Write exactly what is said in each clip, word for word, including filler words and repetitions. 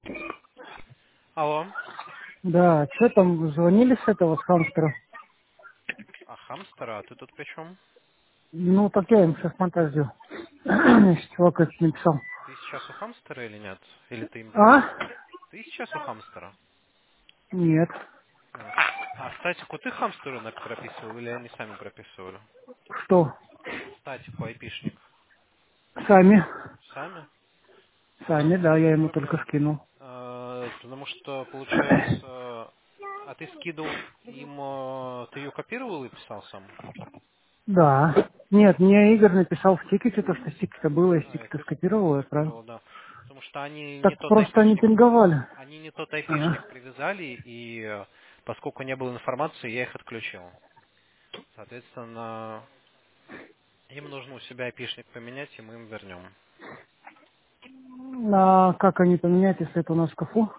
Алло. Да, что там, звонили с этого, с хамстера? А хамстера, а ты тут при чем? Ну, так я им сейчас монтаж делал. Чувак это написал. Ты сейчас у хамстера или нет? Или ты им А? звонил? Ты сейчас у хамстера? Нет. А, а статику ты хамстеру на- прописывал или они сами прописывали? Что? Статику, айпишник. Сами. Сами? Сами, А, да, я ему только Слушай, скинул. а, потому что, получается, а ты скидывал им, а, ты ее копировал и писал сам? Да. Нет, мне Игорь написал в тикете, то, что стикета было, я А, и стикета ты, ты скопировал и отправил. скопировал, да. Потому что они не Так тот просто они айпишник пинговали. Они не тот А. айпишник привязали, и э, поскольку не было информации, я их отключил. Соответственно, им нужно у себя айпишник поменять, и мы им вернем. А как они поменять, если это у нас в шкафу?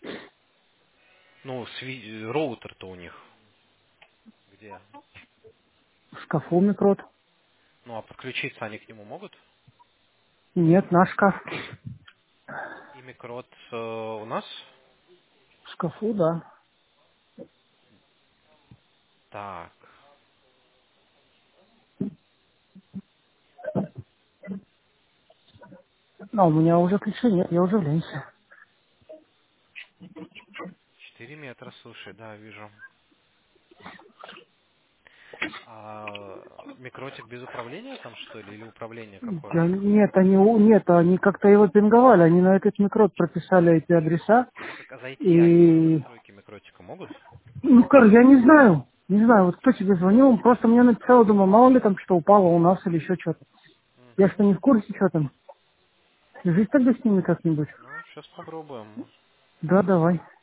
Ну, сви- роутер-то у них где? В шкафу микрот. Ну, а подключиться они к нему могут? Нет, наш шкаф. И микрот э, у нас? В шкафу, да. Так, А у меня уже ключей нет, я уже в ленте. четыре метра, слушай, да, вижу. А микротик без управления там, что ли, или управление Да какое? нет, они у- нет, они как-то его пинговали, они на этот микрот прописали эти адреса. Ну так а зайти они в И настройки микротика могут? ну как, я не знаю, не знаю, вот кто тебе звонил, он просто мне написал, думаю, мало ли там что упало у нас или еще что-то. Я Угу. что, не в курсе, что там? Свяжись тогда с ними как-нибудь. Ну, сейчас попробуем. Да, давай.